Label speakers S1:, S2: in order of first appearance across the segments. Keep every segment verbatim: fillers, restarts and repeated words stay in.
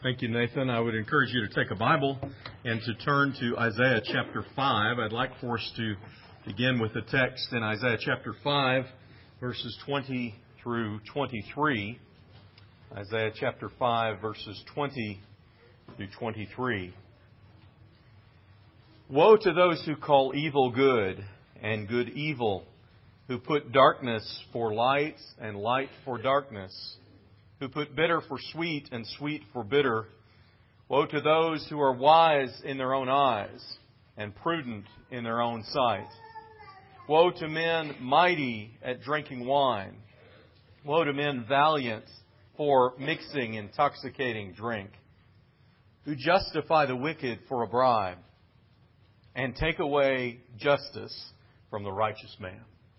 S1: Thank you, Nathan. I would encourage you to take a Bible and to turn to Isaiah chapter five. I'd like for us to begin with the text in Isaiah chapter five, verses twenty through twenty-three. Isaiah chapter five, verses twenty through twenty-three. Woe to those who call evil good and good evil, who put darkness for light and light for darkness, who put bitter for sweet and sweet for bitter. Woe to those who are wise in their own eyes and prudent in their own sight. Woe to men mighty at drinking wine. Woe to men valiant for mixing intoxicating drink, who justify the wicked for a bribe and take away justice from the righteous man.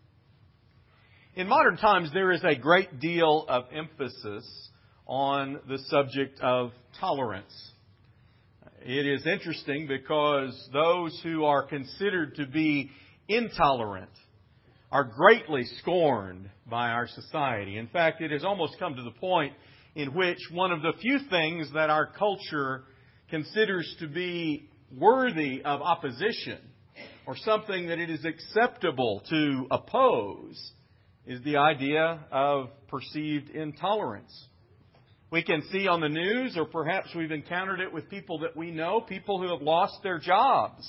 S1: In modern times, there is a great deal of emphasis on the subject of tolerance. It is interesting because those who are considered to be intolerant are greatly scorned by our society. In fact, it has almost come to the point in which one of the few things that our culture considers to be worthy of opposition, or something that it is acceptable to oppose, is the idea of perceived intolerance. We can see on the news, or perhaps we've encountered it with people that we know, people who have lost their jobs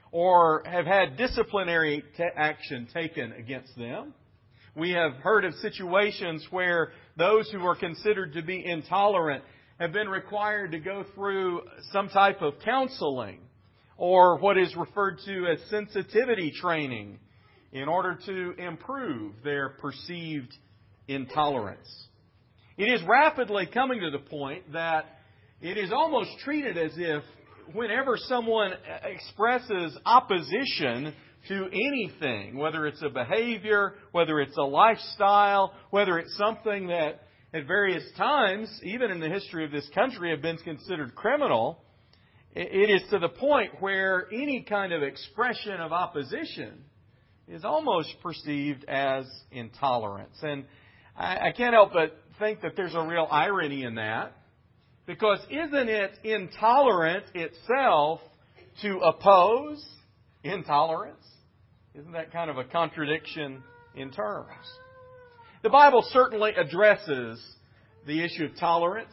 S1: or have had disciplinary t- action taken against them. We have heard of situations where those who are considered to be intolerant have been required to go through some type of counseling or what is referred to as sensitivity training in order to improve their perceived intolerance. It is rapidly coming to the point that it is almost treated as if whenever someone expresses opposition to anything, whether it's a behavior, whether it's a lifestyle, whether it's something that at various times, even in the history of this country, have been considered criminal, it is to the point where any kind of expression of opposition is almost perceived as intolerance. And I, I can't help but think that there's a real irony in that, because isn't it intolerant itself to oppose intolerance? Isn't that kind of a contradiction in terms? The Bible certainly addresses the issue of tolerance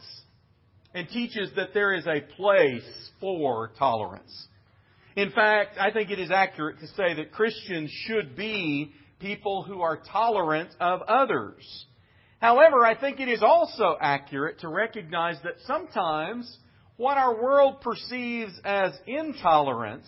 S1: and teaches that there is a place for tolerance. In fact, I think it is accurate to say that Christians should be people who are tolerant of others. However, I think it is also accurate to recognize that sometimes what our world perceives as intolerance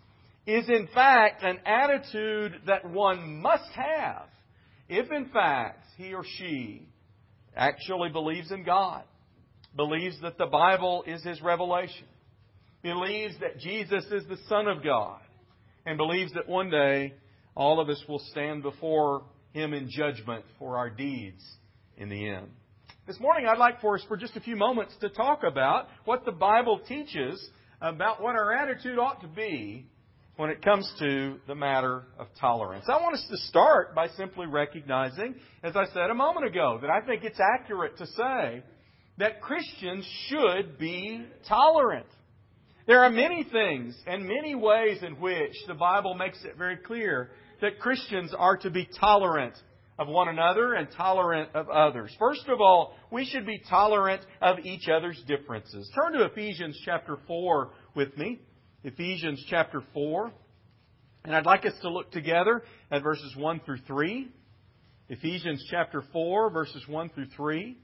S1: is in fact an attitude that one must have if in fact he or she actually believes in God, believes that the Bible is His revelation, believes that Jesus is the Son of God, and believes that one day all of us will stand before Him in judgment for our deeds in the end. This morning I'd like for us for just a few moments to talk about what the Bible teaches about what our attitude ought to be when it comes to the matter of tolerance. I want us to start by simply recognizing, as I said a moment ago, that I think it's accurate to say that Christians should be tolerant. There are many things and many ways in which the Bible makes it very clear that Christians are to be tolerant of one another and tolerant of others. First of all, we should be tolerant of each other's differences. Turn to Ephesians chapter four with me. Ephesians chapter four. And I'd like us to look together at verses one through three. Ephesians chapter four, verses one through three.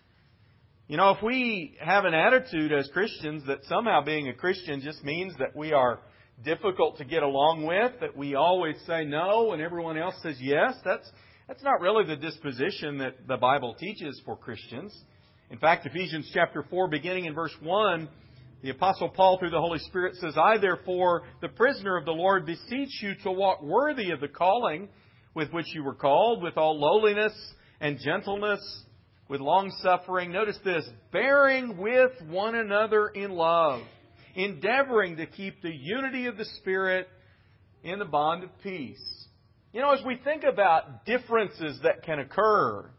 S1: You know, if we have an attitude as Christians that somehow being a Christian just means that we are difficult to get along with, that we always say no and everyone else says yes, that's that's not really the disposition that the Bible teaches for Christians. In fact, Ephesians chapter four, beginning in verse one, the Apostle Paul, through the Holy Spirit, says, I, therefore, the prisoner of the Lord, beseech you to walk worthy of the calling with which you were called, with all lowliness and gentleness, with long-suffering. Notice this, bearing with one another in love, endeavoring to keep the unity of the Spirit in the bond of peace. You know, as we think about differences that can occur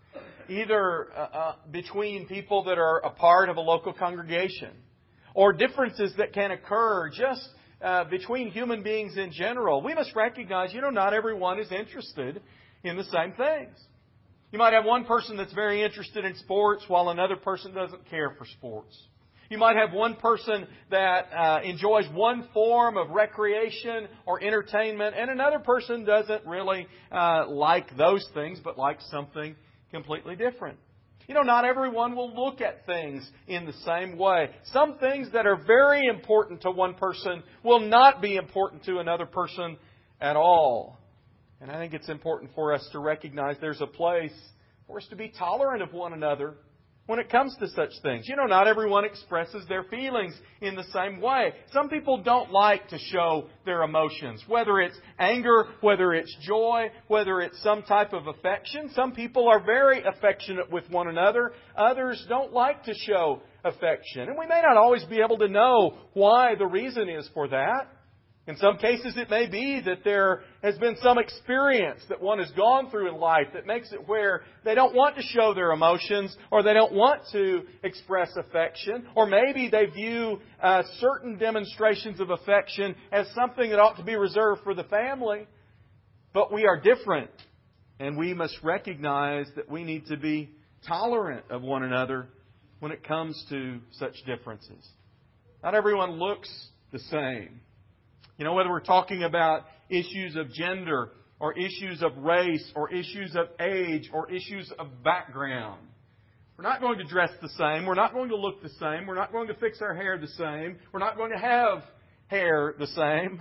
S1: either uh, uh, between people that are a part of a local congregation, or differences that can occur just uh, between human beings in general, we must recognize, you know, not everyone is interested in the same things. You might have one person that's very interested in sports while another person doesn't care for sports. You might have one person that uh, enjoys one form of recreation or entertainment, and another person doesn't really uh, like those things, but likes something completely different. You know, not everyone will look at things in the same way. Some things that are very important to one person will not be important to another person at all. And I think it's important for us to recognize there's a place for us to be tolerant of one another when it comes to such things. You know, not everyone expresses their feelings in the same way. Some people don't like to show their emotions, whether it's anger, whether it's joy, whether it's some type of affection. Some people are very affectionate with one another. Others don't like to show affection. And we may not always be able to know why the reason is for that. In some cases, it may be that there has been some experience that one has gone through in life that makes it where they don't want to show their emotions, or they don't want to express affection, or maybe they view uh, certain demonstrations of affection as something that ought to be reserved for the family. But we are different, and we must recognize that we need to be tolerant of one another when it comes to such differences. Not everyone looks the same. You know, whether we're talking about issues of gender, or issues of race, or issues of age, or issues of background. We're not going to dress the same. We're not going to look the same. We're not going to fix our hair the same. We're not going to have hair the same.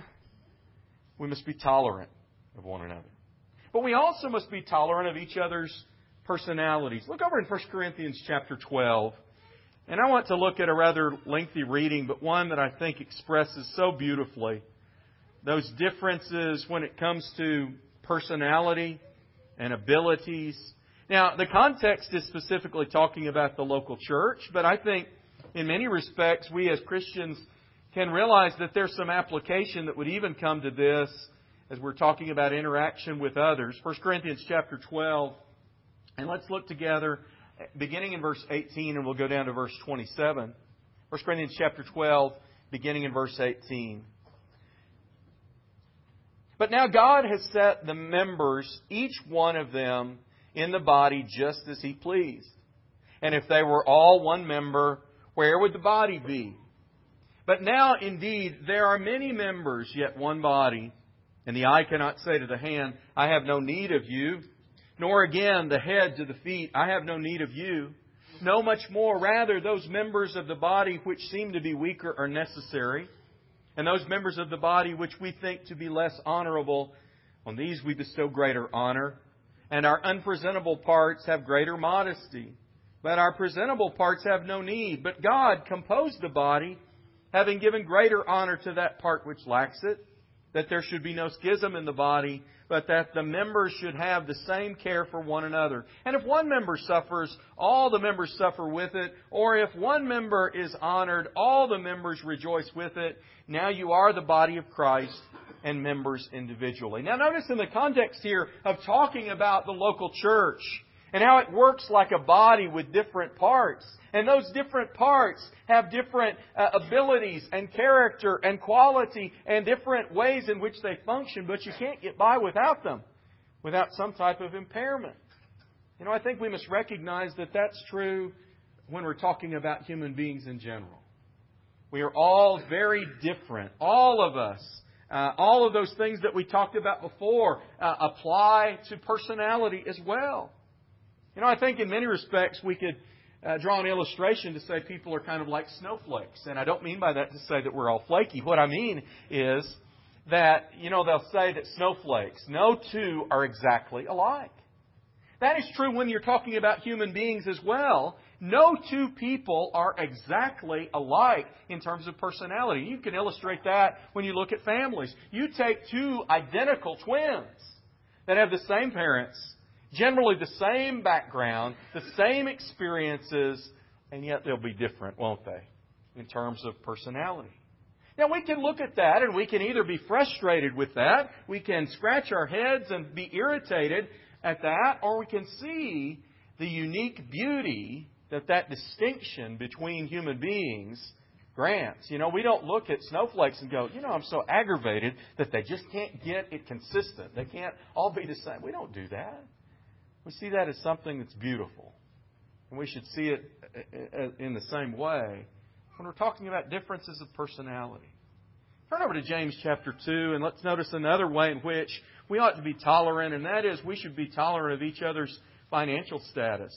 S1: We must be tolerant of one another. But we also must be tolerant of each other's personalities. Look over in First Corinthians chapter twelve. And I want to look at a rather lengthy reading, but one that I think expresses so beautifully those differences when it comes to personality and abilities. Now, the context is specifically talking about the local church, but I think in many respects we as Christians can realize that there's some application that would even come to this as we're talking about interaction with others. First Corinthians chapter twelve, and let's look together beginning in verse eighteen, and we'll go down to verse twenty-seven. First Corinthians chapter twelve, beginning in verse eighteen. But now God has set the members, each one of them, in the body just as He pleased. And if they were all one member, where would the body be? But now, indeed, there are many members, yet one body. And the eye cannot say to the hand, I have no need of you. Nor again the head to the feet, I have no need of you. No, much more, rather, those members of the body which seem to be weaker are necessary. And those members of the body which we think to be less honorable, on these we bestow greater honor. And our unpresentable parts have greater modesty. But our presentable parts have no need. But God composed the body, having given greater honor to that part which lacks it, that there should be no schism in the body, but that the members should have the same care for one another. And if one member suffers, all the members suffer with it. Or if one member is honored, all the members rejoice with it. Now you are the body of Christ and members individually. Now notice in the context here of talking about the local church and how it works like a body with different parts. And those different parts have different uh, abilities and character and quality and different ways in which they function. But you can't get by without them, without some type of impairment. You know, I think we must recognize that that's true when we're talking about human beings in general. We are all very different. All of us. Uh, all of those things that we talked about before uh, apply to personality as well. You know, I think in many respects we could uh, draw an illustration to say people are kind of like snowflakes. And I don't mean by that to say that we're all flaky. What I mean is that, you know, they'll say that snowflakes, no two are exactly alike. That is true when you're talking about human beings as well. No two people are exactly alike in terms of personality. You can illustrate that when you look at families. You take two identical twins that have the same parents, generally the same background, the same experiences, and yet they'll be different, won't they, in terms of personality. Now, we can look at that and we can either be frustrated with that, we can scratch our heads and be irritated at that, or we can see the unique beauty that that distinction between human beings grants. You know, we don't look at snowflakes and go, you know, I'm so aggravated that they just can't get it consistent. They can't all be the same. We don't do that. We see that as something that's beautiful. And we should see it in the same way when we're talking about differences of personality. Turn over to James chapter two, and let's notice another way in which we ought to be tolerant, and that is we should be tolerant of each other's financial status.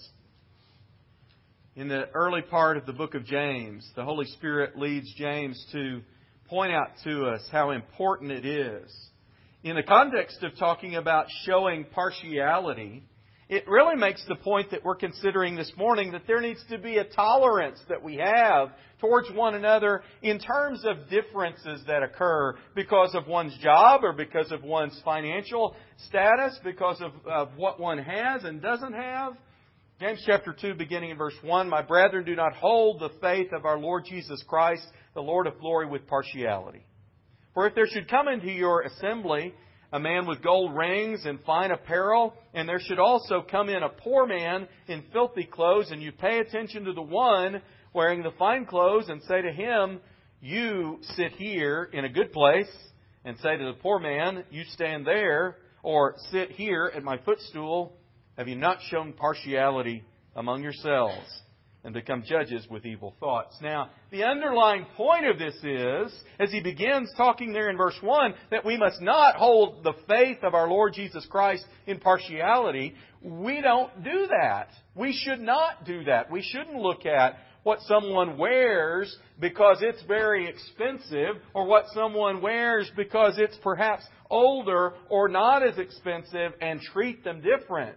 S1: In the early part of the book of James, the Holy Spirit leads James to point out to us how important it is. In the context of talking about showing partiality, it really makes the point that we're considering this morning, that there needs to be a tolerance that we have towards one another in terms of differences that occur because of one's job or because of one's financial status, because of, of what one has and doesn't have. James chapter two, beginning in verse one, "My brethren, do not hold the faith of our Lord Jesus Christ, the Lord of glory, with partiality. For if there should come into your assembly a man with gold rings and fine apparel, and there should also come in a poor man in filthy clothes, and you pay attention to the one wearing the fine clothes, and say to him, 'You sit here in a good place,' and say to the poor man, 'You stand there,' or 'Sit here at my footstool,' have you not shown partiality among yourselves, and become judges with evil thoughts?" Now, the underlying point of this is, as he begins talking there in verse one, that we must not hold the faith of our Lord Jesus Christ in partiality. We don't do that. We should not do that. We shouldn't look at what someone wears because it's very expensive, or what someone wears because it's perhaps older or not as expensive, and treat them different.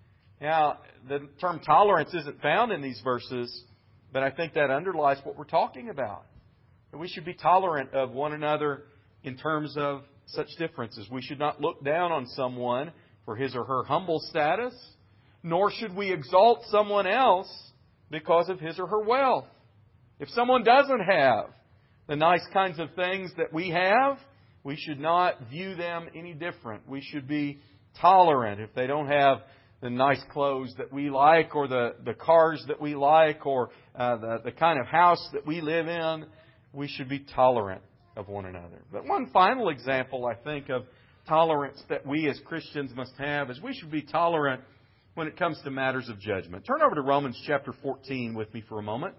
S1: Now, the term tolerance isn't found in these verses, but I think that underlies what we're talking about. That we should be tolerant of one another in terms of such differences. We should not look down on someone for his or her humble status, nor should we exalt someone else because of his or her wealth. If someone doesn't have the nice kinds of things that we have, we should not view them any different. We should be tolerant if they don't have the nice clothes that we like, or the, the cars that we like, or uh, the, the kind of house that we live in. We should be tolerant of one another. But one final example, I think, of tolerance that we as Christians must have is we should be tolerant when it comes to matters of judgment. Turn over to Romans chapter fourteen with me for a moment.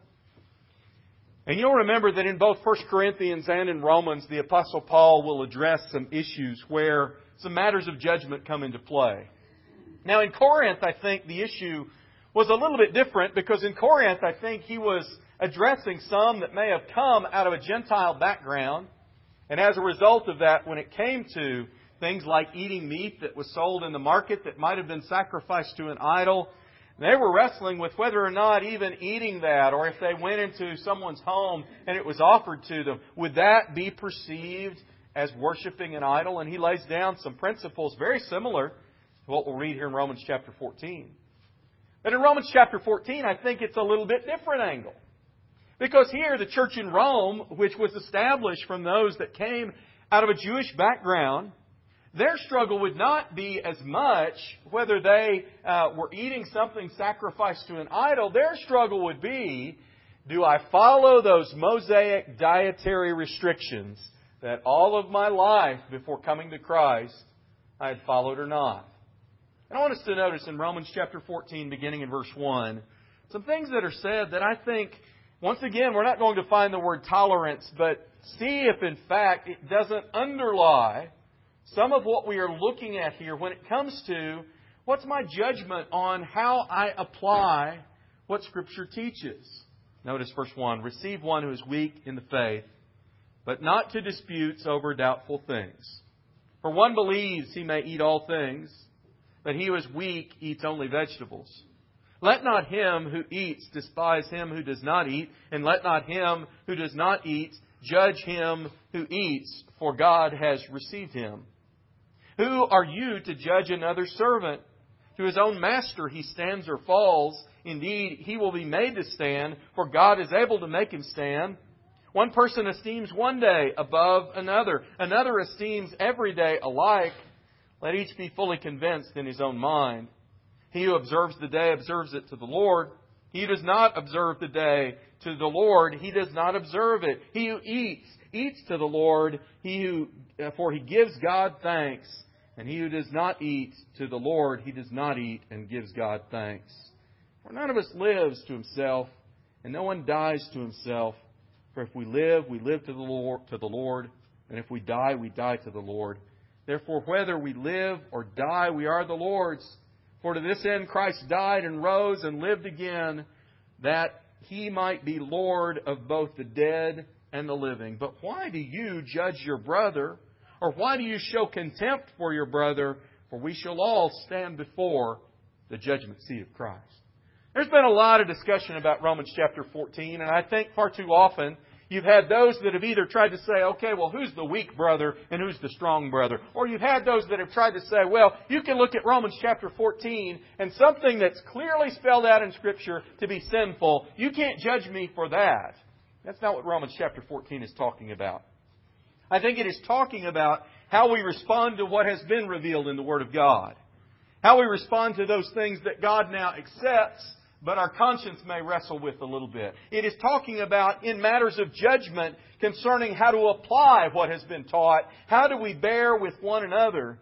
S1: And you'll remember that in both First Corinthians and in Romans, the Apostle Paul will address some issues where some matters of judgment come into play. Now, in Corinth, I think the issue was a little bit different, because in Corinth, I think he was addressing some that may have come out of a Gentile background. And as a result of that, when it came to things like eating meat that was sold in the market that might have been sacrificed to an idol, they were wrestling with whether or not even eating that, or if they went into someone's home and it was offered to them, would that be perceived as worshiping an idol? And he lays down some principles very similar what we'll read here in Romans chapter fourteen. But in Romans chapter fourteen, I think it's a little bit different angle. Because here, the church in Rome, which was established from those that came out of a Jewish background, their struggle would not be as much whether they uh, were eating something sacrificed to an idol. Their struggle would be, do I follow those Mosaic dietary restrictions that all of my life before coming to Christ I had followed or not? And I want us to notice in Romans chapter fourteen, beginning in verse one, some things that are said that I think, once again, we're not going to find the word tolerance, but see if in fact it doesn't underlie some of what we are looking at here when it comes to what's my judgment on how I apply what Scripture teaches. Notice verse one, "Receive one who is weak in the faith, but not to disputes over doubtful things. For one believes he may eat all things, but he who is weak eats only vegetables. Let not him who eats despise him who does not eat, and let not him who does not eat judge him who eats, for God has received him. Who are you to judge another servant? To his own master he stands or falls. Indeed, he will be made to stand, for God is able to make him stand. One person esteems one day above another. Another esteems every day alike. Let each be fully convinced in his own mind. He who observes the day observes it to the Lord. He who does not observe the day to the Lord, he does not observe it. He who eats, eats to the Lord. He who, for he gives God thanks. And he who does not eat to the Lord, he does not eat and gives God thanks. For none of us lives to himself, and no one dies to himself. For if we live, we live to the Lord, to the Lord, and if we die, we die to the Lord. Therefore, whether we live or die, we are the Lord's. For to this end Christ died and rose and lived again, that He might be Lord of both the dead and the living. But why do you judge your brother? Or why do you show contempt for your brother? For we shall all stand before the judgment seat of Christ. There's been a lot of discussion about Romans chapter fourteen, and I think far too often you've had those that have either tried to say, okay, well, who's the weak brother and who's the strong brother? Or you've had those that have tried to say, well, you can look at Romans chapter fourteen and something that's clearly spelled out in Scripture to be sinful, you can't judge me for that. That's not what Romans chapter fourteen is talking about. I think it is talking about how we respond to what has been revealed in the Word of God. How we respond to those things that God now accepts, but our conscience may wrestle with a little bit. It is talking about in matters of judgment concerning how to apply what has been taught. How do we bear with one another?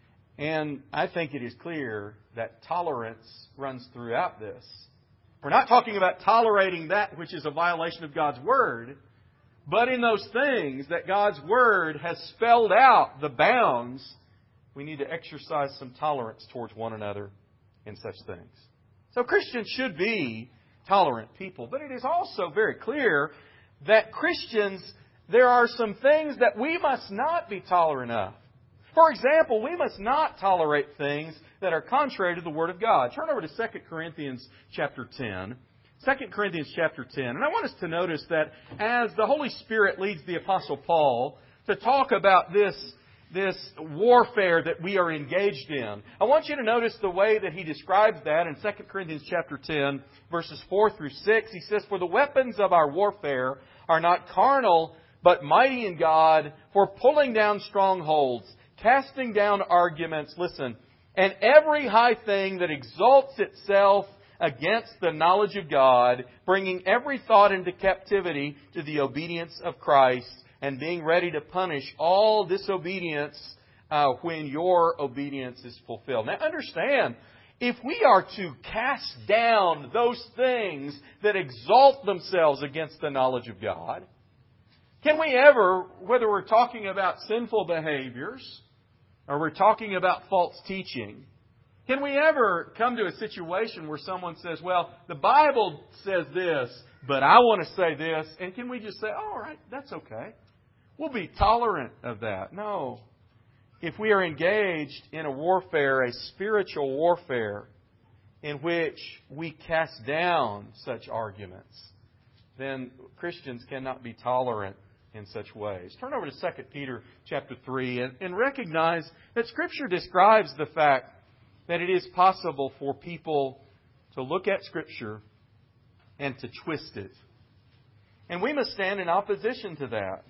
S1: And I think it is clear that tolerance runs throughout this. We're not talking about tolerating that which is a violation of God's Word, but in those things that God's Word has spelled out the bounds, we need to exercise some tolerance towards one another in such things. So Christians should be tolerant people. But it is also very clear that Christians, there are some things that we must not be tolerant of. For example, we must not tolerate things that are contrary to the Word of God. Turn over to Second Corinthians chapter ten. Second Corinthians chapter ten. And I want us to notice that as the Holy Spirit leads the Apostle Paul to talk about this This warfare that we are engaged in, I want you to notice the way that he describes that in Second Corinthians chapter ten, verses four through six. He says, "For the weapons of our warfare are not carnal, but mighty in God, for pulling down strongholds, casting down arguments," listen, "and every high thing that exalts itself against the knowledge of God, bringing every thought into captivity to the obedience of Christ, and being ready to punish all disobedience uh, when your obedience is fulfilled." Now understand, if we are to cast down those things that exalt themselves against the knowledge of God, can we ever, whether we're talking about sinful behaviors or we're talking about false teaching, can we ever come to a situation where someone says, well, the Bible says this, but I want to say this, and can we just say, oh, all right, that's okay. We'll be tolerant of that. No. If we are engaged in a warfare, a spiritual warfare, in which we cast down such arguments, then Christians cannot be tolerant in such ways. Turn over to Second Peter chapter three and, and recognize that Scripture describes the fact that it is possible for people to look at Scripture and to twist it. And we must stand in opposition to that.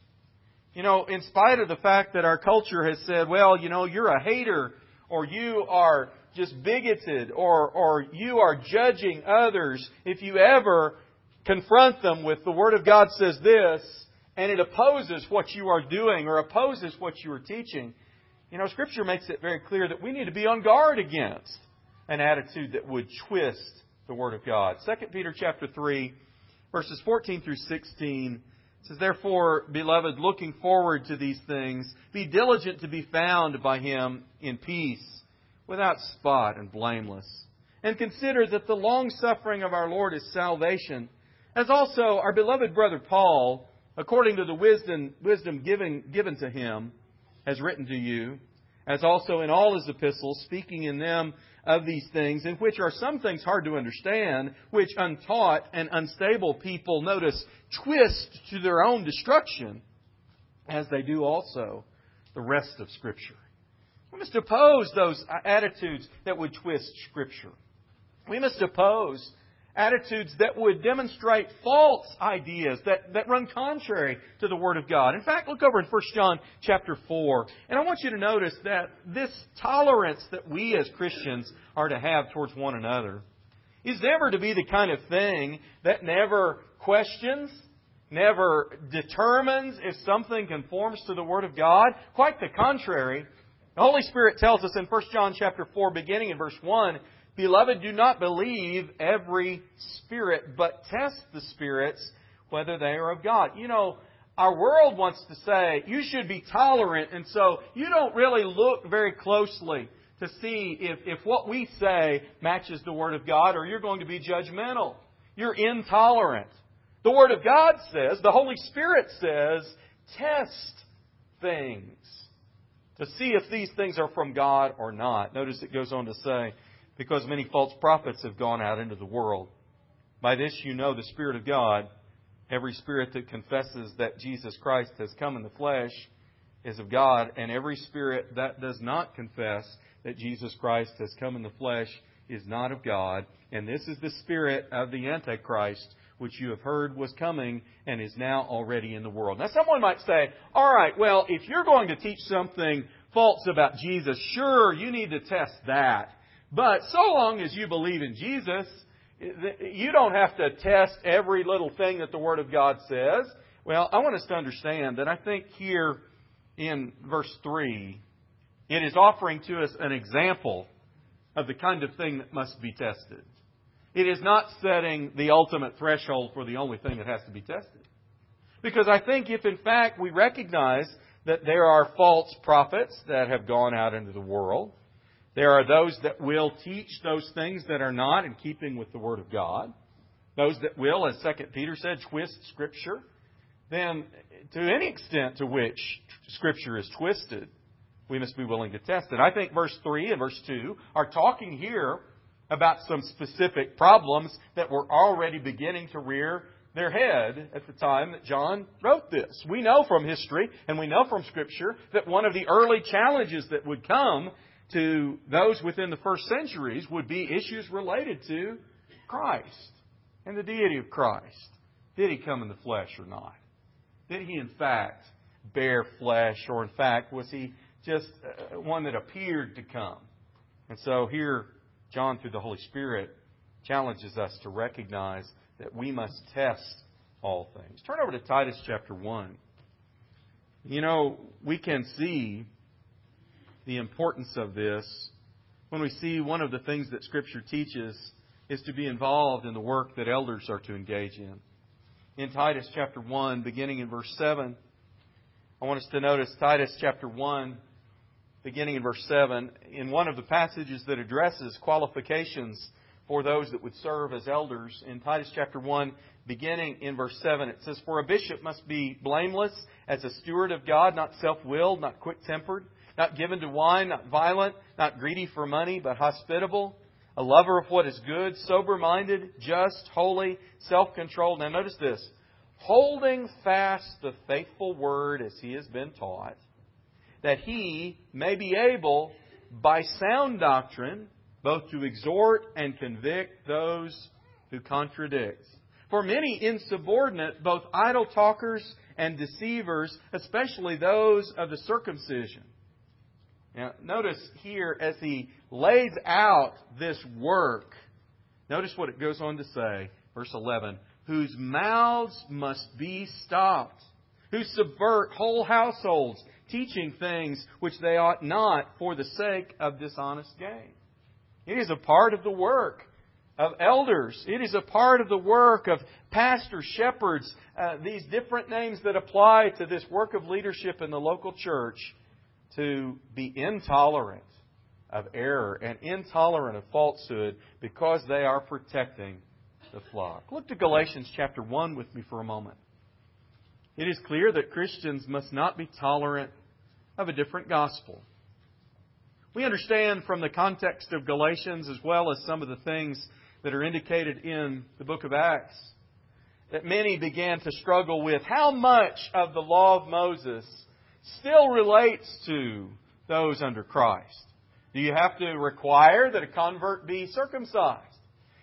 S1: You know, in spite of the fact that our culture has said, well, you know, you're a hater, or you are just bigoted, or or you are judging others, if you ever confront them with the Word of God says this, and it opposes what you are doing or opposes what you are teaching, you know, Scripture makes it very clear that we need to be on guard against an attitude that would twist the Word of God. Second Peter chapter three, verses fourteen through sixteen, it says, "Therefore, beloved, looking forward to these things, be diligent to be found by Him in peace, without spot and blameless. And consider that the long-suffering of our Lord is salvation, as also our beloved brother Paul, according to the wisdom, wisdom given, given to him, has written to you, as also in all his epistles, speaking in them of these things, in which are some things hard to understand, which untaught and unstable people, notice, twist to their own destruction, as they do also the rest of Scripture." We must oppose those attitudes that would twist Scripture. We must oppose Attitudes that would demonstrate false ideas that, that run contrary to the Word of God. In fact, look over in First John chapter four. And I want you to notice that this tolerance that we as Christians are to have towards one another is never to be the kind of thing that never questions, never determines if something conforms to the Word of God. Quite the contrary. The Holy Spirit tells us in First John chapter four, beginning in verse one, Beloved, do not believe every spirit, but test the spirits whether they are of God. You know, our world wants to say you should be tolerant, and so you don't really look very closely to see if, if what we say matches the Word of God, or you're going to be judgmental. You're intolerant. The Word of God says, the Holy Spirit says, test things to see if these things are from God or not. Notice it goes on to say, because many false prophets have gone out into the world. By this you know the Spirit of God. Every spirit that confesses that Jesus Christ has come in the flesh is of God, and every spirit that does not confess that Jesus Christ has come in the flesh is not of God. And this is the spirit of the Antichrist, which you have heard was coming and is now already in the world. Now someone might say, all right, well, if you're going to teach something false about Jesus, sure, you need to test that. But so long as you believe in Jesus, you don't have to test every little thing that the Word of God says. Well, I want us to understand that I think here in verse three, it is offering to us an example of the kind of thing that must be tested. It is not setting the ultimate threshold for the only thing that has to be tested. Because I think if in fact we recognize that there are false prophets that have gone out into the world, there are those that will teach those things that are not in keeping with the Word of God. Those that will, as Second Peter said, twist Scripture. Then, to any extent to which Scripture is twisted, we must be willing to test it. I think verse three and verse two are talking here about some specific problems that were already beginning to rear their head at the time that John wrote this. We know from history and we know from Scripture that one of the early challenges that would come to those within the first centuries would be issues related to Christ and the deity of Christ. Did He come in the flesh or not? Did He in fact bear flesh, or in fact was He just one that appeared to come? And so here John, through the Holy Spirit, challenges us to recognize that we must test all things. Turn over to Titus chapter one. You know, we can see the importance of this when we see one of the things that Scripture teaches is to be involved in the work that elders are to engage in. In Titus chapter one, beginning in verse seven, I want us to notice Titus chapter one, beginning in verse seven, in one of the passages that addresses qualifications for those that would serve as elders. In Titus chapter one, beginning in verse seven, it says, For a bishop must be blameless as a steward of God, not self-willed, not quick-tempered, not given to wine, not violent, not greedy for money, but hospitable, a lover of what is good, sober-minded, just, holy, self-controlled. Now notice this. Holding fast the faithful word as he has been taught, that he may be able, by sound doctrine, both to exhort and convict those who contradict. For many insubordinate, both idle talkers and deceivers, especially those of the circumcision. Now, notice here as he lays out this work, notice what it goes on to say, verse eleven, whose mouths must be stopped, who subvert whole households, teaching things which they ought not for the sake of dishonest gain. It is a part of the work of elders. It is a part of the work of pastors, shepherds, uh, these different names that apply to this work of leadership in the local church, to be intolerant of error and intolerant of falsehood because they are protecting the flock. Look to Galatians chapter one with me for a moment. It is clear that Christians must not be tolerant of a different gospel. We understand from the context of Galatians, as well as some of the things that are indicated in the book of Acts, that many began to struggle with how much of the law of Moses still relates to those under Christ. Do you have to require that a convert be circumcised?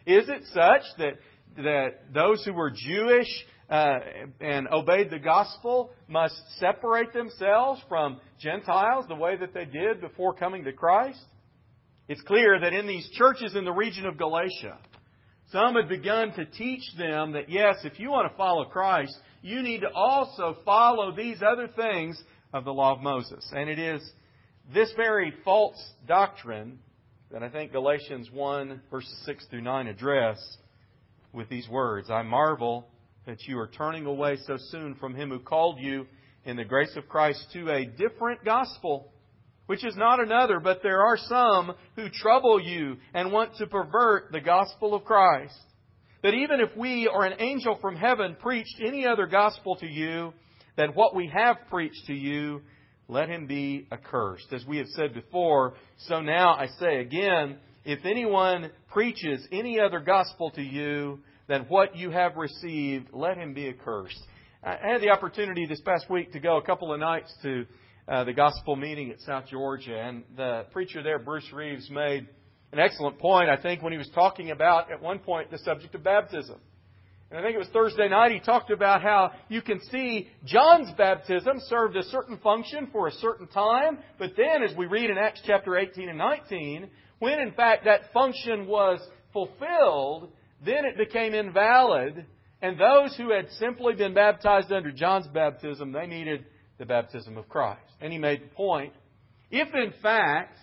S1: Is it such that that those who were Jewish uh, and obeyed the gospel must separate themselves from Gentiles the way that they did before coming to Christ? It's clear that in these churches in the region of Galatia, some had begun to teach them that, yes, if you want to follow Christ, you need to also follow these other things of the law of Moses. And it is this very false doctrine that I think Galatians one, verses six through nine address with these words. I marvel that you are turning away so soon from Him who called you in the grace of Christ to a different gospel, which is not another, but there are some who trouble you and want to pervert the gospel of Christ. That even if we or an angel from heaven preached any other gospel to you than what we have preached to you, let him be accursed. As we have said before, so now I say again, if anyone preaches any other gospel to you than what you have received, let him be accursed. I had the opportunity this past week to go a couple of nights to uh, the gospel meeting at South Georgia, and the preacher there, Bruce Reeves, made an excellent point, I think, when he was talking about, at one point, the subject of baptism. And I think it was Thursday night, he talked about how you can see John's baptism served a certain function for a certain time, but then, as we read in Acts chapter eighteen and nineteen, when in fact that function was fulfilled, then it became invalid, and those who had simply been baptized under John's baptism, they needed the baptism of Christ. And he made the point, if in fact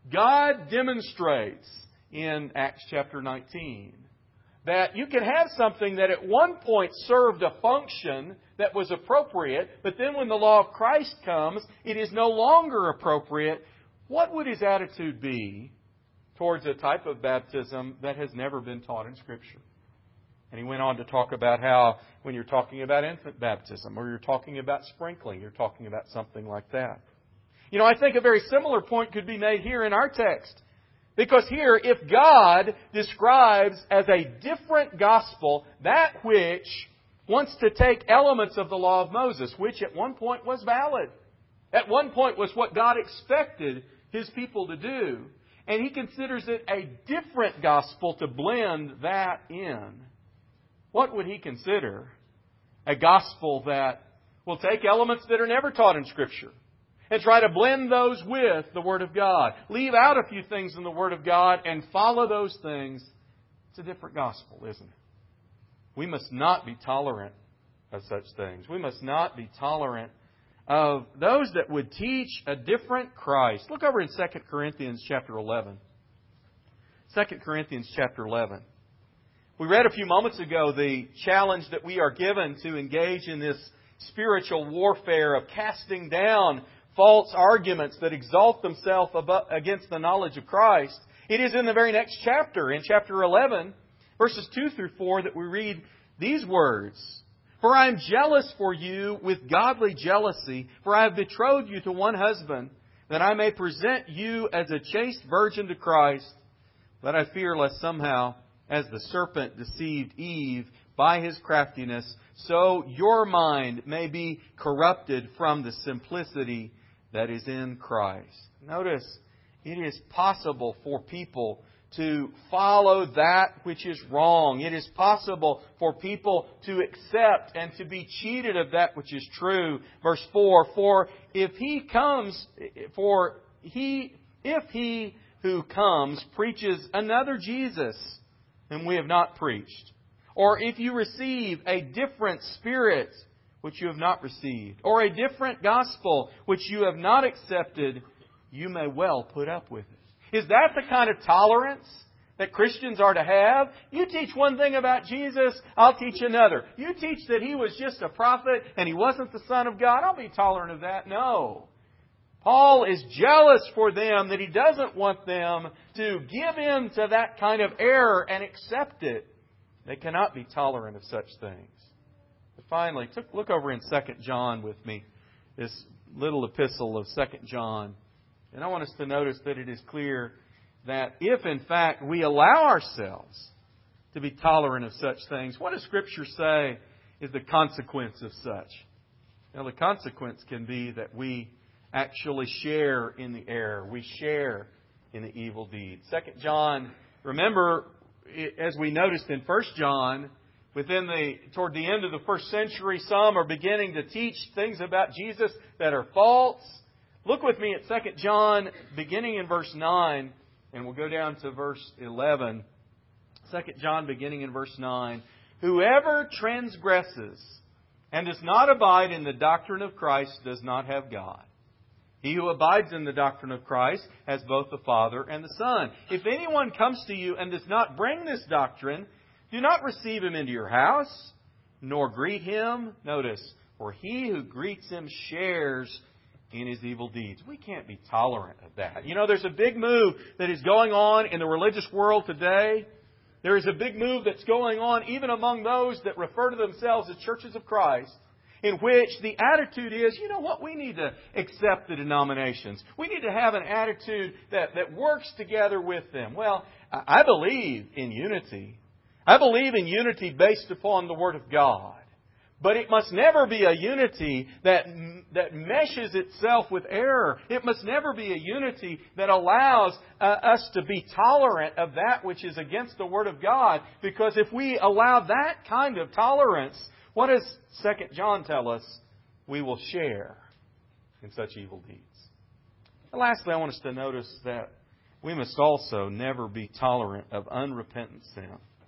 S1: God demonstrates in Acts chapter nineteen that you can have something that at one point served a function that was appropriate, but then when the law of Christ comes, it is no longer appropriate, what would his attitude be towards a type of baptism that has never been taught in Scripture? And he went on to talk about how when you're talking about infant baptism or you're talking about sprinkling, you're talking about something like that. You know, I think a very similar point could be made here in our text. Because here, if God describes as a different gospel that which wants to take elements of the law of Moses, which at one point was valid, at one point was what God expected His people to do, and He considers it a different gospel to blend that in, what would He consider? A gospel that will take elements that are never taught in Scripture and try to blend those with the Word of God. Leave out a few things in the Word of God and follow those things. It's a different gospel, isn't it? We must not be tolerant of such things. We must not be tolerant of those that would teach a different Christ. Look over in Second Corinthians chapter eleven. Second Corinthians chapter eleven. We read a few moments ago the challenge that we are given to engage in this spiritual warfare of casting down false arguments that exalt themselves against the knowledge of Christ. It is in the very next chapter, in chapter eleven, verses two through four, that we read these words. For I am jealous for you with godly jealousy, for I have betrothed you to one husband, that I may present you as a chaste virgin to Christ. But I fear lest somehow, as the serpent deceived Eve by his craftiness, so your mind may be corrupted from the simplicity that is in Christ. Notice, it is possible for people to follow that which is wrong. It is possible for people to accept and to be cheated of that which is true. Verse four, for if he comes, for he, if he who comes preaches another Jesus whom we have not preached, or if you receive a different Spirit which you have not received, or a different gospel which you have not accepted, you may well put up with it. Is that the kind of tolerance that Christians are to have? You teach one thing about Jesus, I'll teach another. You teach that He was just a prophet and He wasn't the Son of God, I'll be tolerant of that. No. Paul is jealous for them that he doesn't want them to give in to that kind of error and accept it. They cannot be tolerant of such things. But finally, look over in Second John with me, this little epistle of Second John. And I want us to notice that it is clear that if in fact we allow ourselves to be tolerant of such things, what does Scripture say is the consequence of such? Now, the consequence can be that we actually share in the error. We share in the evil deed. Second John, remember, as we noticed in First John, within the toward the end of the first century, some are beginning to teach things about Jesus that are false. Look with me at Second John, beginning in verse nine, and we'll go down to verse eleven. Second John, beginning in verse nine. Whoever transgresses and does not abide in the doctrine of Christ does not have God. He who abides in the doctrine of Christ has both the Father and the Son. If anyone comes to you and does not bring this doctrine, do not receive him into your house, nor greet him. Notice, for he who greets him shares in his evil deeds. We can't be tolerant of that. You know, there's a big move that is going on in the religious world today. There is a big move that's going on even among those that refer to themselves as churches of Christ, in which the attitude is, you know what, we need to accept the denominations. We need to have an attitude that, that works together with them. Well, I believe in unity. I believe in unity based upon the Word of God. But it must never be a unity that, that meshes itself with error. It must never be a unity that allows uh, us to be tolerant of that which is against the Word of God. Because if we allow that kind of tolerance, what does Second John tell us? We will share in such evil deeds. And lastly, I want us to notice that we must also never be tolerant of unrepentant sin.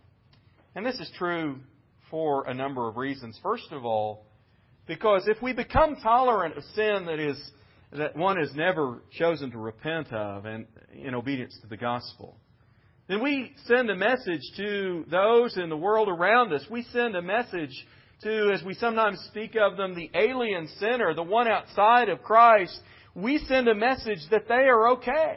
S1: And this is true for a number of reasons. First of all, because if we become tolerant of sin that is that one has never chosen to repent of and in obedience to the gospel, then we send a message to those in the world around us. We send a message to, as we sometimes speak of them, the alien sinner, the one outside of Christ. We send a message that they are okay.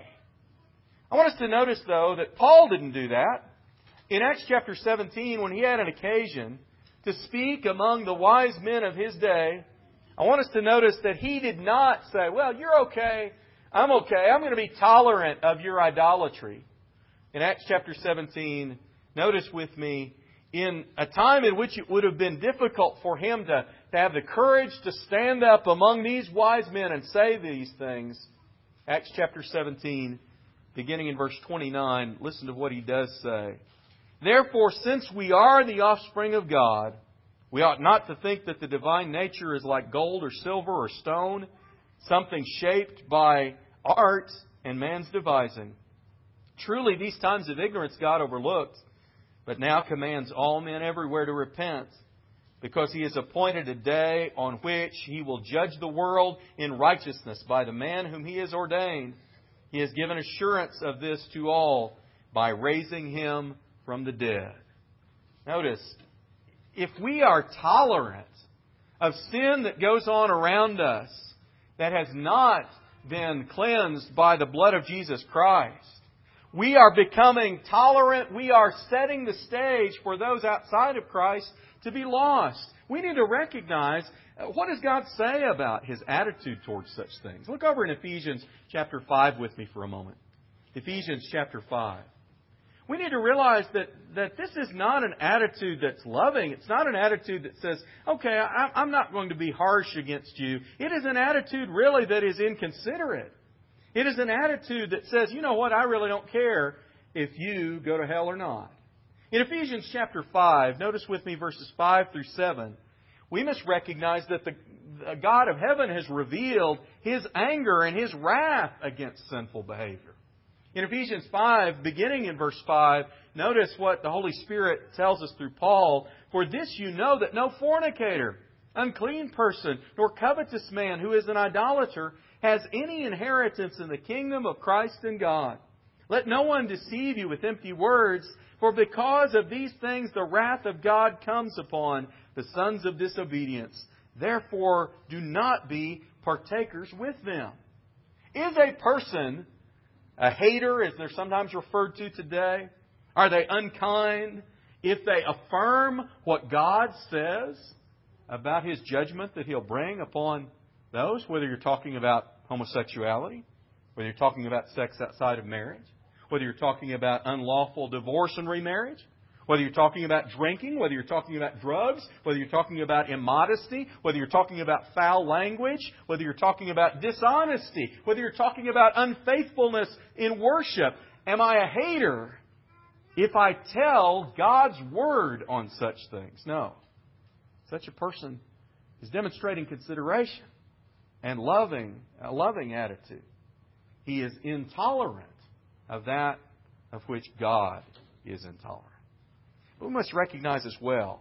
S1: I want us to notice, though, that Paul didn't do that. In Acts chapter seventeen, when he had an occasion to speak among the wise men of his day, I want us to notice that he did not say, well, you're okay, I'm okay, I'm going to be tolerant of your idolatry. In Acts chapter seventeen, notice with me, in a time in which it would have been difficult for him to, to have the courage to stand up among these wise men and say these things, Acts chapter seventeen, beginning in verse twenty-nine, listen to what he does say. Therefore, since we are the offspring of God, we ought not to think that the divine nature is like gold or silver or stone, something shaped by art and man's devising. Truly, these times of ignorance God overlooked, but now commands all men everywhere to repent, because He has appointed a day on which He will judge the world in righteousness by the man whom He has ordained. He has given assurance of this to all by raising Him from the dead. Notice, if we are tolerant of sin that goes on around us that has not been cleansed by the blood of Jesus Christ, we are becoming tolerant. We are setting the stage for those outside of Christ to be lost. We need to recognize, what does God say about His attitude towards such things? Look over in Ephesians chapter five with me for a moment. Ephesians chapter five. We need to realize that, that this is not an attitude that's loving. It's not an attitude that says, okay, I, I'm not going to be harsh against you. It is an attitude really that is inconsiderate. It is an attitude that says, you know what, I really don't care if you go to hell or not. In Ephesians chapter five, notice with me verses five through seven, we must recognize that the, the God of heaven has revealed His anger and His wrath against sinful behavior. In Ephesians five, beginning in verse five, notice what the Holy Spirit tells us through Paul. For this you know that no fornicator, unclean person, nor covetous man who is an idolater has any inheritance in the kingdom of Christ and God. Let no one deceive you with empty words, for because of these things the wrath of God comes upon the sons of disobedience. Therefore, do not be partakers with them. Is a person a hater, as they're sometimes referred to today? Are they unkind if they affirm what God says about His judgment that He'll bring upon those? Whether you're talking about homosexuality, whether you're talking about sex outside of marriage, whether you're talking about unlawful divorce and remarriage, whether you're talking about drinking, whether you're talking about drugs, whether you're talking about immodesty, whether you're talking about foul language, whether you're talking about dishonesty, whether you're talking about unfaithfulness in worship. Am I a hater if I tell God's Word on such things. No. Such a person is demonstrating consideration and loving, a loving attitude. He is intolerant of that of which God is intolerant. We must recognize as well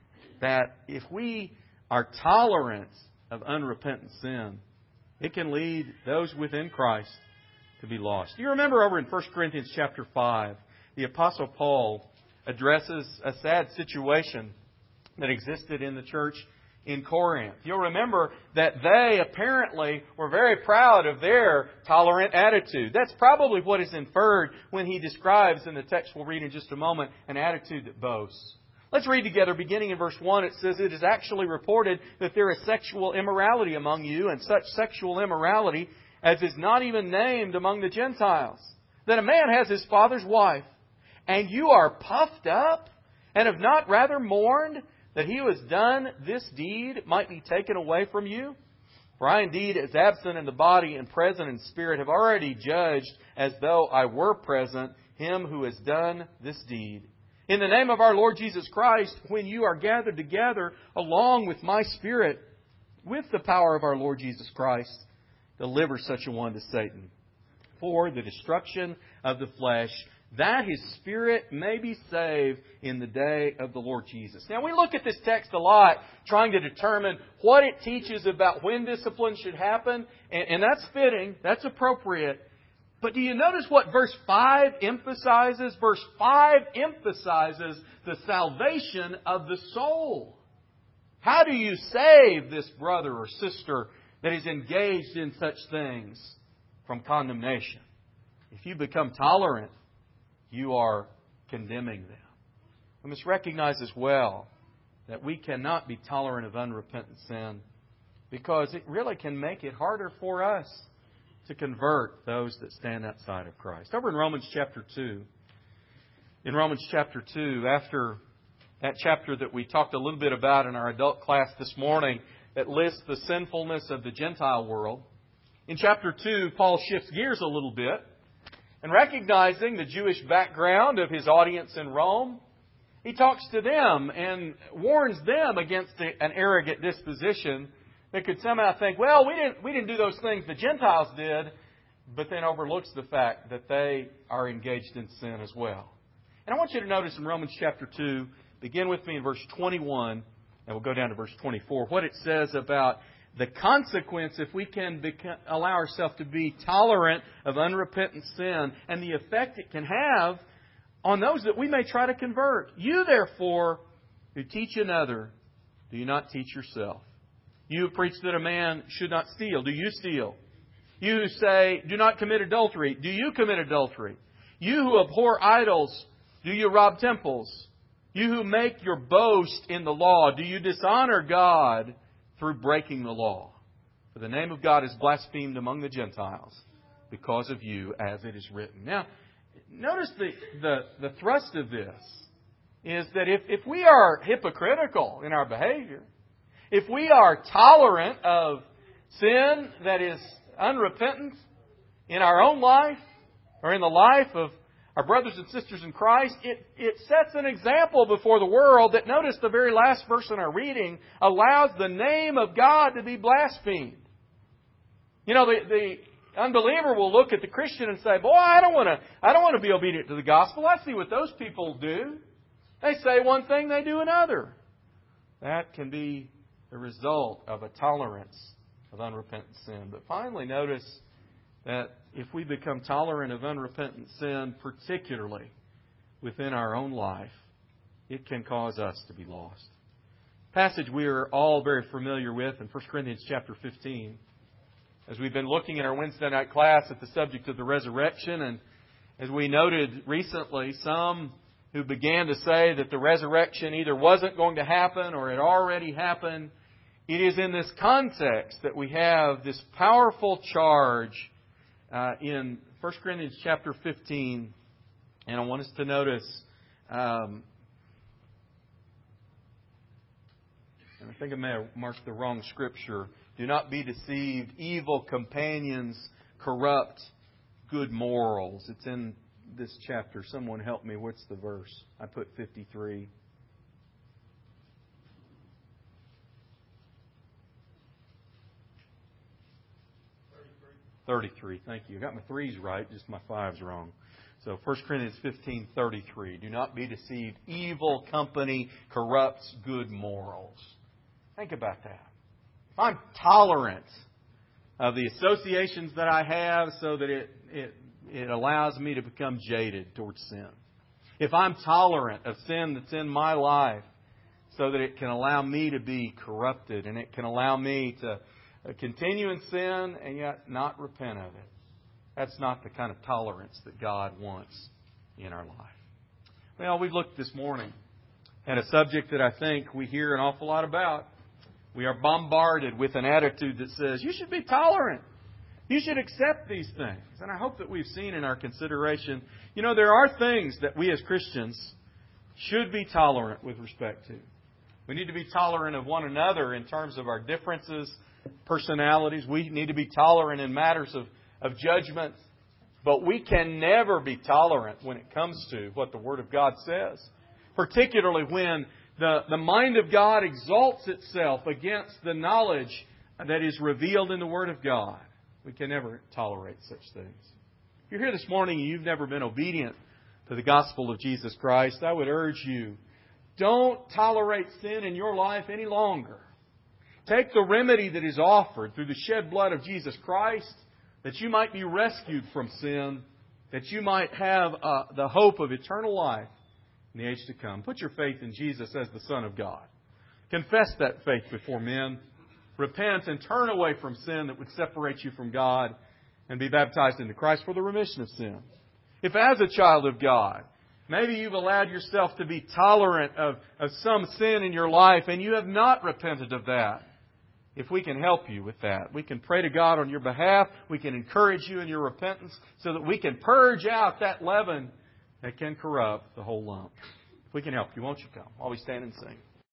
S1: that if we are tolerant of unrepentant sin, it can lead those within Christ to be lost. You remember over in First Corinthians chapter five, the Apostle Paul addresses a sad situation that existed in the church in Corinth. You'll remember that they apparently were very proud of their tolerant attitude. That's probably what is inferred when he describes in the text we'll read in just a moment an attitude that boasts. Let's read together, beginning in verse one. It says, "It is actually reported that there is sexual immorality among you, and such sexual immorality as is not even named among the Gentiles. That a man has his father's wife, and you are puffed up, and have not rather mourned that he who has done this deed might be taken away from you? For I indeed, as absent in the body and present in spirit, have already judged, as though I were present, him who has done this deed. In the name of our Lord Jesus Christ, when you are gathered together along with my Spirit, with the power of our Lord Jesus Christ, deliver such a one to Satan, for the destruction of the flesh, that his spirit may be saved in the day of the Lord Jesus." Now, we look at this text a lot, trying to determine what it teaches about when discipline should happen, and, and that's fitting, that's appropriate. But do you notice what verse five emphasizes? Verse five emphasizes the salvation of the soul. How do you save this brother or sister that is engaged in such things from condemnation? If you become tolerant, you are condemning them. We must recognize as well that we cannot be tolerant of unrepentant sin, because it really can make it harder for us to convert those that stand outside of Christ. Over in Romans chapter two, in Romans chapter two, after that chapter that we talked a little bit about in our adult class this morning, that lists the sinfulness of the Gentile world, in chapter two, Paul shifts gears a little bit, and recognizing the Jewish background of his audience in Rome, he talks to them and warns them against an arrogant disposition that could somehow think, well, we didn't, we didn't do those things the Gentiles did, but then overlooks the fact that they are engaged in sin as well. And I want you to notice in Romans chapter two, begin with me in verse twenty-one, and we'll go down to verse twenty-four, what it says about the consequence if we can become, allow ourselves to be tolerant of unrepentant sin, and the effect it can have on those that we may try to convert. "You, therefore, who teach another, do you not teach yourself? You who preach that a man should not steal, do you steal? You who say, do not commit adultery, do you commit adultery? You who abhor idols, do you rob temples? You who make your boast in the law, do you dishonor God through breaking the law? For the name of God is blasphemed among the Gentiles because of you, as it is written." Now, notice the, the, the thrust of this is that if, if we are hypocritical in our behavior, if we are tolerant of sin that is unrepentant in our own life or in the life of our brothers and sisters in Christ, it, it sets an example before the world that, notice the very last verse in our reading, allows the name of God to be blasphemed. You know, the, the unbeliever will look at the Christian and say, boy, I don't want to I don't want to be obedient to the gospel. I see what those people do. They say one thing, they do another. That can be the result of a tolerance of unrepentant sin. But finally, notice that if we become tolerant of unrepentant sin, particularly within our own life, it can cause us to be lost. Passage we are all very familiar with in First Corinthians chapter fifteen. As we've been looking in our Wednesday night class at the subject of the resurrection, and as we noted recently, some who began to say that the resurrection either wasn't going to happen or had already happened, it is in this context that we have this powerful charge uh, in First Corinthians chapter fifteen. And I want us to notice, um, and I think I may have marked the wrong scripture, do not be deceived. Evil companions corrupt good morals. It's in this chapter. Someone help me. What's the verse? I put fifty-three. thirty-three. Thank you. I got my threes right, just my fives wrong. So First Corinthians fifteen thirty-three. Do not be deceived. Evil company corrupts good morals. Think about that. If I'm tolerant of the associations that I have so that it, it, it allows me to become jaded towards sin. If I'm tolerant of sin that's in my life so that it can allow me to be corrupted and it can allow me to continue in sin and yet not repent of it. That's not the kind of tolerance that God wants in our life. Well, we've looked this morning at a subject that I think we hear an awful lot about. We are bombarded with an attitude that says, you should be tolerant. You should accept these things. And I hope that we've seen in our consideration, you know, there are things that we as Christians should be tolerant with respect to. We need to be tolerant of one another in terms of our differences, personalities. We need to be tolerant in matters of, of judgment. But we can never be tolerant when it comes to what the Word of God says. Particularly when the, the mind of God exalts itself against the knowledge that is revealed in the Word of God. We can never tolerate such things. If you're here this morning and you've never been obedient to the gospel of Jesus Christ, I would urge you, don't tolerate sin in your life any longer. Take the remedy that is offered through the shed blood of Jesus Christ, that you might be rescued from sin, that you might have uh, the hope of eternal life in the age to come. Put your faith in Jesus as the Son of God. Confess that faith before men. Repent and turn away from sin that would separate you from God and be baptized into Christ for the remission of sin. If as a child of God, maybe you've allowed yourself to be tolerant of, of some sin in your life and you have not repented of that, if we can help you with that, we can pray to God on your behalf. We can encourage you in your repentance so that we can purge out that leaven that can corrupt the whole lump. If we can help you, won't you come while we stand and sing?